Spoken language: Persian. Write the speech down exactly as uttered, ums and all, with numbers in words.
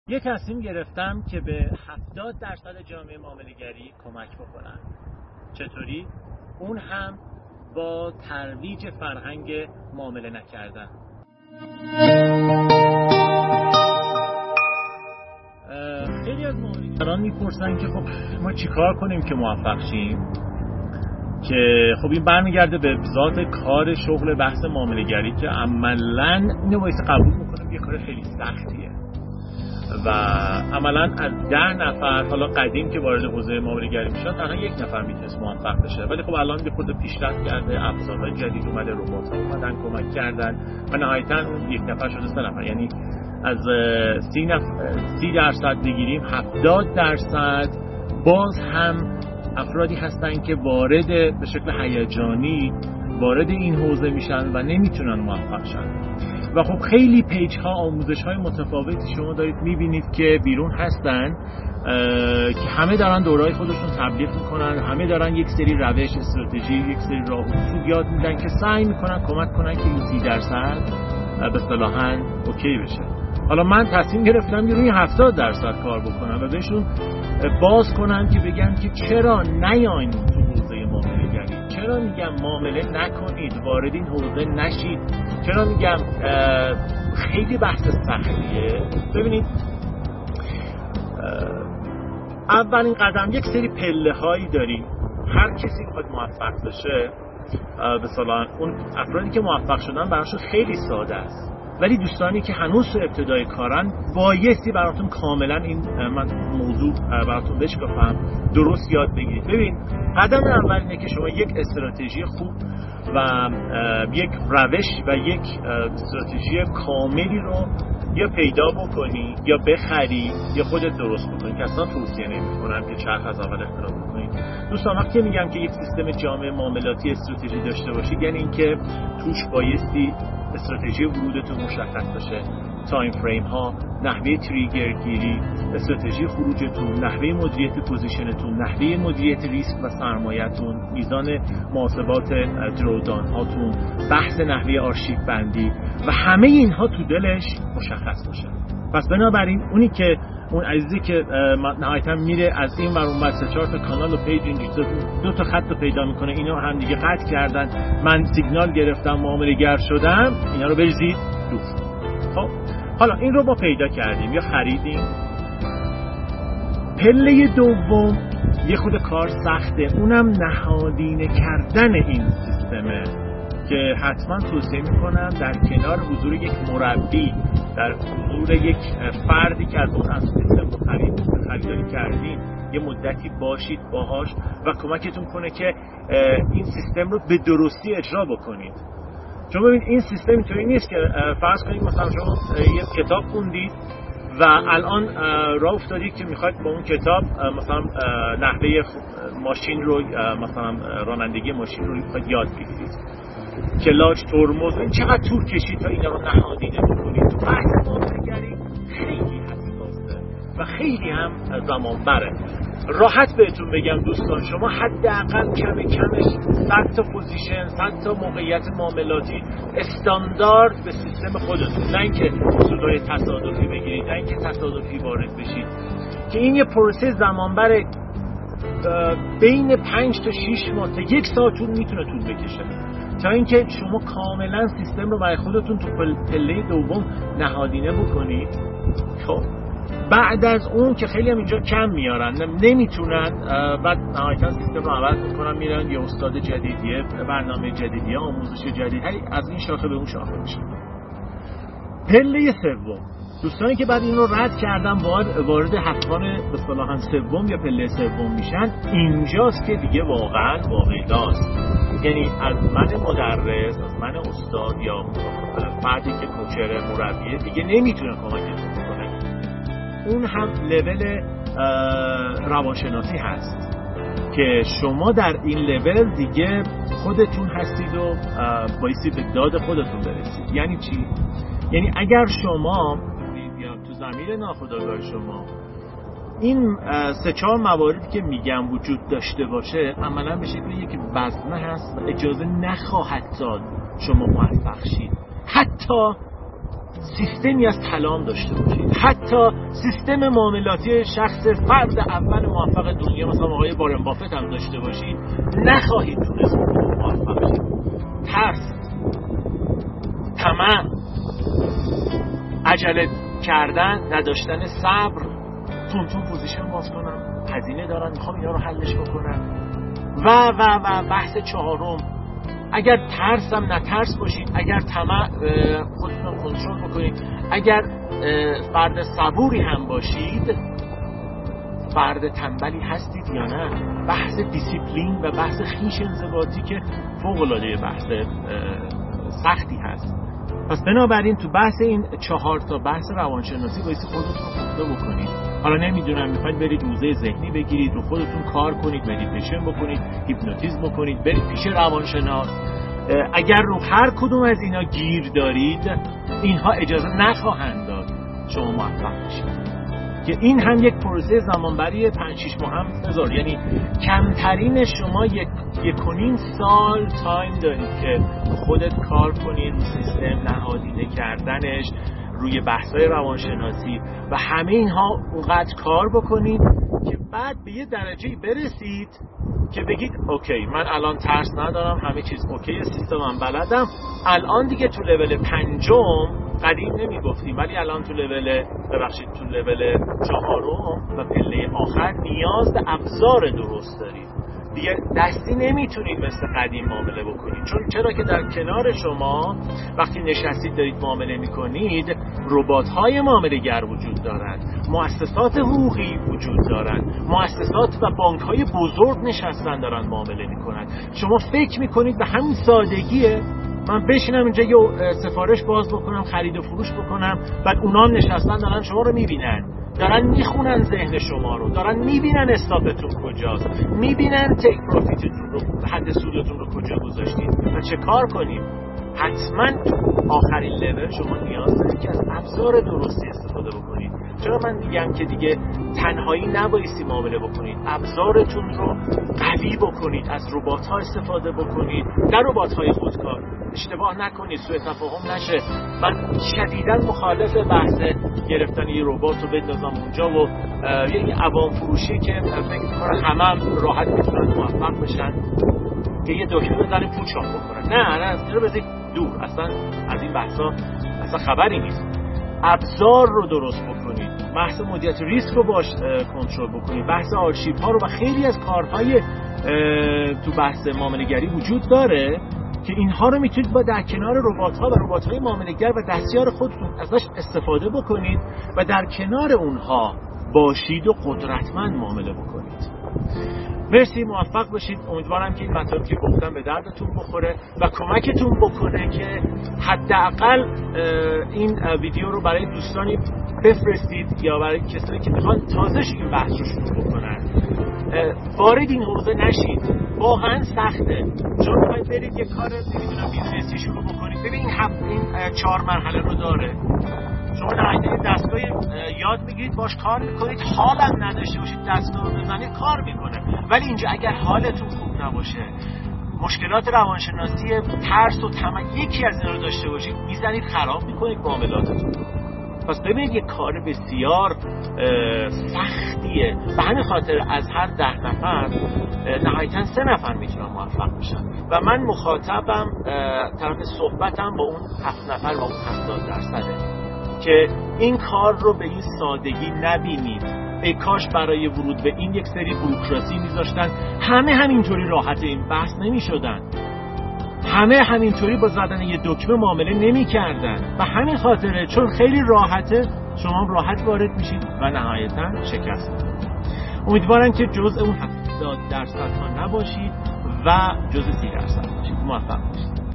یه تصمیم گرفتم که به هفتاد درصد جامعه معامله‌گری کمک بکنم. چطوری؟ اون هم با ترویج فرهنگ معامله نکردن. خیلی از معامله‌گران میپرسن که خب ما چیکار کنیم که موفق شیم؟ که خب این برمیگرده به ذات کار شغل بحث معامله‌گری که عملاً اینو باید قبول میکنم یه کار خیلی سختیه و عملاً از ده نفر حالا قدیم که وارد حوزه معامله‌گری میشن تنها یک نفر میتونست موفق بشه، ولی خب الان یه خورده پیشرفت کرده، ابزارهای جدید اومده، ربات‌ها اومدن کمک کردن و نهایتاً یک نفر شده سه نفر. یعنی از سی نفر سی درصد بگیریم هفتاد درصد باز هم افرادی هستن که وارد به شکل هیجانی وارد این حوزه میشن و نمیتونن موفق شن. و خب خیلی پیج ها آموزش های متفاوتی شما دارید میبینید که بیرون هستن که همه دارن دورهای خودشون تبلیغ میکنن، همه دارن یک سری روش، استراتژی، یک سری راه و اصول یاد میدن که سعی میکنن کمک کنن که این سی درصد به اصطلاحاً اوکی بشه. حالا من تصمیم گرفتم روی هفتاد درصد کار بکنم و بهشون باز کنم که بگم که چرا نیاین تو حوزه معامله‌گری، چرا میگم معامله نکنید، وارد این حوزه نشید، چرا میگم خیلی بحث سختیه. ببینید اولین قدم یک سری پله هایی داریم. هر کسی که باید موفق بشه به اصطلاح اون افرادی که موفق شدن براشون خیلی ساده است، ولی دوستانی که هنوز تو ابتدای کارن بایستی براتون کاملا این من موضوع براتون بشکافم، درست یاد بگیرید. ببین قدم اول اینه که شما یک استراتژی خوب و یک روش و یک استراتژی کاملی رو یا پیدا بکنی یا بخری یا خودت درست بکنی، که اصلا توصیه نمی‌کنم که چرخ از اول اختراع بکنید. دوستان وقتی میگم که یک سیستم جامع معاملاتی استراتژی داشته باشید، یعنی اینکه توش بایستی استراتژی ورودتون مشخص باشه، تایم فریم ها، نحوه تریگر گیری، استراتژی خروجتون، نحوه مدیریت پوزیشنتون، نحوه مدیریت ریسک و سرمایه‌تون، میزان محاسبات درودان هاتون، بحث نحوه آرشیو بندی و همه اینها تو دلش مشخص باشه. پس بنابراین اونی که اون عزیزی که نهایتا میره از این ور اون ور سه چهار تا کانال و پیج اینجوری دو تا خط رو پیدا میکنه، اینا هم دیگه قطع کردن، من سیگنال گرفتم معامله‌گر شدم، اینا رو بریزید دور. خب حالا این رو ما پیدا کردیم یا خریدیم. پله دوم یه خود کار سخته، اونم نهادینه کردن این سیستمه که حتما توصیه میکنم در کنار حضور یک مربی، در حضور یک فردی که از اون از سیستم خرید خریداری کردین یه مدتی باشید باهاش و کمکتون کنه که این سیستم رو به درستی اجرا بکنید. چون ببین این سیستم اینطوری نیست که فرض کنید مثلا شما یه کتاب خوندید و الان راه افتادید که میخواید با اون کتاب مثلا نحوه ماشین رو مثلا رانندگی ماشین رو میخواید یاد بگیرید، کلاچ، ترمز، این چقدر طول کشید تا اینا رو نهادینه بکنید. تو بحث معامله‌گری خیلی حساسه و خیلی هم زمان بره. راحت بهتون بگم دوستان، شما حداقل کم کمش صد تا پوزیشن، صد تا موقعیت معاملاتی استاندارد به سیستم خودتون، نه اینکه اصولای تصادفی بگیرید، نه اینکه تصادفی وارد بشید، که این یه پروسه زمان بره بین پنج تا شش ماه تا یک سال طول میتونه طول بکشه تا اینکه شما کاملا سیستم رو برای خودتون تو پله دوم نهادینه بکنید. خب بعد از اون که خیلی هم اینجا کم میارن، نمیتونن، بعد نهایتا سیستم رو عوض میکنن، میرن یه استاد جدیدیه، برنامه جدیدیه، آموزش جدید، از این شاخه به اون شاخه میشه. پله سوم، دوستانی که بعد این رو رد کردن وارد حقان به اصطلاح سوم یا پله سوم میشن، اینجاست که دیگه واقعا واقعی‌داست. یعنی از من مدرس، از من استاد یا فردی که کوچر مربیه دیگه نمیتونه کمکتون بکنه. اون هم لول روانشناسی هست که شما در این لول دیگه خودتون هستید و بایستی به داد خودتون برسید. یعنی چی؟ یعنی اگر شما یا تو ضمیر ناخودآگاه شما این سه چهار مواردی که میگم وجود داشته باشه، عملا به شکل یک وزنه هست و اجازه نخواهد داد شما موفق شید، حتی سیستمی از کلام داشته باشید. حتی سیستم معاملاتی شخص فرد اول موفق دنیا مثلا آقای وارن بافت هم داشته باشید، نخواهید تونست موفق بشید. ترس، طمع، عجله کردن، نداشتن صبر، تون تون پوزیشن باز کنم، هزینه دارن میخوام اینا رو حلش بکنم و و و بحث چهارم، اگر ترس هم نترس باشید، اگر طمع خودتون کنترل بکنید، اگر فرد صبوری هم باشید، فرد تنبلی هستید یا نه. بحث دیسیپلین و بحث خویش انضباطی که فوق العاده بحث سختی هست. پس بنابراین تو بحث این چهار تا بحث روانشناسی باید خودتون رو بکنید. حالا نمیدونم میخواید برید موزه ذهنی بگیرید، رو خودتون کار کنید، مدیتیشن بکنید، هیپنوتیزم بکنید، برید پیش روانشناس. اگر رو هر کدوم از اینا گیر دارید، اینها اجازه نخواهند داد شما موفق بشید. که این هم یک پروسه زمانبری پنج شش ماه هم بذار، یعنی کمترین شما یک یک و نیم سال تایم دارید که خودت کار کنید رو سیستم نهادینه کردنش، روی بحث‌های روانشناسی و همه اینها اونقدر کار بکنید که بعد به یه درجه‌ای برسید که بگید اوکی من الان ترس ندارم، همه چیز اوکیه، سیستمم بلدم. الان دیگه تو لول پنجم، قدیم نمیگفتیم ولی الان تو لول ببخشید تو لول چهارم و پله آخر نیاز به ابزار درست دارید. دیگه دستی نمیتونید مثل قدیم معامله بکنید. چون چرا که در کنار شما وقتی نشستید دارید معامله میکنید، ربات‌های معامله‌گر وجود دارند، مؤسسات حقوقی وجود دارند، مؤسسات و بانک‌های بزرگ نشستن دارن معامله میکنن. شما فکر میکنید به همین سادگیه من بشینم اینجا یه سفارش باز بکنم، خرید و فروش بکنم، بعد اونام نشستن دارن شما رو میبینن، دارن میخونن ذهن شما رو، دارن میبینن استاپتون کجاست، میبینن تیک پروفیتتون رو، حد سودتون رو کجا گذاشتید و چه کار کنیم. حتما آخرین لول شما نیاز دارید که از ابزار درستی استفاده بکنید. چرا من میگم که دیگه تنهایی نبایستی معامله بکنید، ابزارتون رو قوی بکنید، از ربات‌ها استفاده بکنید، در ربات‌های خودکار اشتباه نکنید، سوء تفاهم نشه. من شدیداً مخالف بحث گرفتن یه ربات رو بندازم اونجا و یه عوام فروشی که فکر می‌کنن همه هم راحت میتونن موفق بشن که یه دکمه بزنن پول چاپ بکنن. نه نه اینو بذارید دور، اصلا از این بحثا اصلا خبری نیست. ابزار رو درست بکنید، بحث مدیریت ریسک رو باش کنترل بکنید، بحث آرشیو ها رو و خیلی از کارهای تو بحث معامله‌گری وجود داره که اینها رو میتونید با در کنار ربات‌ها و ربات‌های معامله‌گر و دستیار خودتون ازش استفاده بکنید و در کنار اونها باشید و قدرتمند معامله بکنید. مرسی، موفق باشید. امیدوارم که این مطالبی که گفتم به دردتون بخوره و کمکتون بکنه که حداقل این ویدیو رو برای دوستانی بفرستید یا برای کسانی که میخوان تازه‌ش این بحث رو شروع بکنن. وارد این حوزه نشید، واقعا سخته. چون میخواید برید یه کار نمیدونم بیزنسی شروع بکنید، ببین این هفت این چهار مرحله رو داره. شما نهایت دستگاه یاد میگیرید، باش کار میکنید، حالم نداشته باشید دستگاه رو بزنید کار میکنه. ولی اینجا اگر حالتون خوب نباشه، مشکلات روانشناسی، ترس و طمع یکی از اینا رو داشته باشید، میزنید خراب میکنید معاملاتتون. پس ببینید یک کار بسیار سختیه. به همین خاطر از هر ده نفر نهایتاً سه نفر میتونن موفق بشن و من مخاطبم طرف صحبتم با اون هفت نفر و اون هفتاد درصده که این کار رو به این سادگی نبینید. ای کاش برای ورود به این یک سری بوروکراسی میذاشتن، همه همینطوری راحت این بحث نمیشدن، همه همینطوری با زدن یه دکمه معامله نمیکردن. و همین خاطره چون خیلی راحته شما راحت وارد میشید و نهایتاً شکست می‌خورید. امیدوارم که جزء اون هفتاد درصد ها نباشید و جزء سی درصد باشید. موفق باشید.